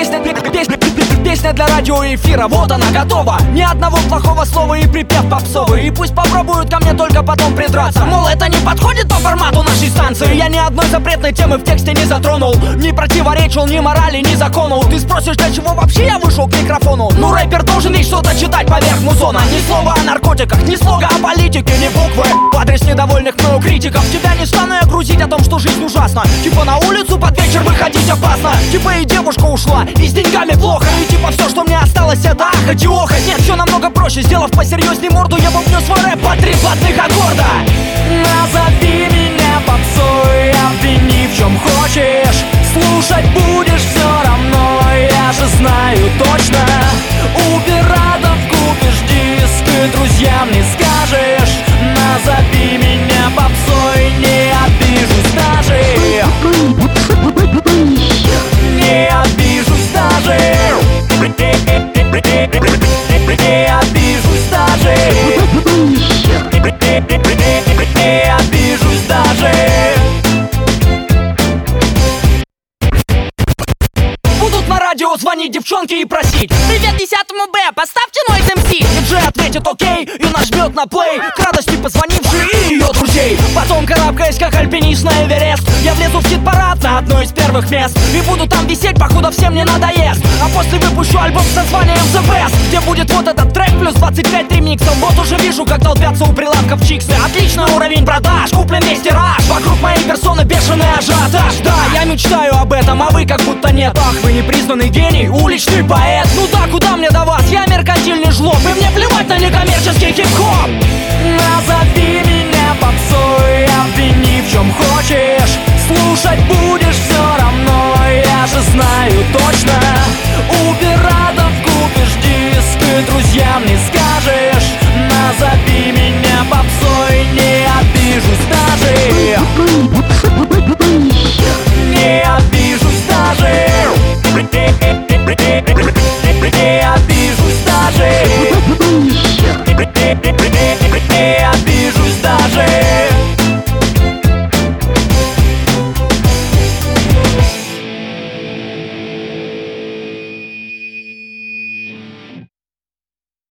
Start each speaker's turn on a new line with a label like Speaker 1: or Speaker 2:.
Speaker 1: Песня для радиоэфира, вот она готова. Ни одного плохого слова и припев попсовый. И пусть попробуют ко мне только потом придраться. Мол, это не подходит по формату нашей станции. Я ни одной запретной темы в тексте не затронул, не противоречил ни морали, ни закону. Ты спросишь, для чего вообще я вышел к микрофону? Ну, рэпер должен ведь что-то читать поверх музона. Ни слова о наркотиках, ни слога о политике, ни буквы в адрес недовольных мною критиков. Тебя не стану я грузить о том, что жизнь ужасна. Типа на улицу под вечер выходить опасно. Типа и девушка ушла, и с деньгами плохо. И типа все, что мне осталось, это ахать и охать. Нет, все намного проще, сделав посерьезней морду, я бубню свой рэп по 3 платных аккорда. Назови меня попсой, обвини в чем хочешь. Слушать будешь все равно, я же знаю точно. У пиратов купишь диск и друзьям не скажешь. Назови меня попсой, не обижусь даже. Не обижусь даже. Не обижусь даже. Не обижусь даже. Будут на радио звонить девчонки и просить:
Speaker 2: привет 10-му Б, поставьте Noise MC.
Speaker 1: Диджей ответит окей и нажмет на плей, к радости позвонившей и ее друзей. Потом, карабкаясь как альпинист на Эверест, я влезу в хит-парад на одно из первых мест. И буду там висеть, покуда всем не надоест. А после выпущу альбом с названием The Best, где будет вот этот трек плюс 25 ремиксов. Вот уже вижу, как толпятся у прилавков чиксы. Отличный уровень продаж, куплен весь тираж. Вокруг моей персоны бешеный ажиотаж. Да, я мечтаю об этом, а вы как будто нет. Ах, вы непризнанный гений, уличный поэт. Ну да, куда мне до вас, я меркантильный жлоб. И мне плевать на некоммерческий хип-хоп. Назови меня попсой, обвини в чем хочешь. Слушать будешь все равно, я же знаю точно. У пиратов купишь диск и друзьям не скажешь. Назови меня попсой, не обижусь даже. Не обижусь даже. Не обижусь даже.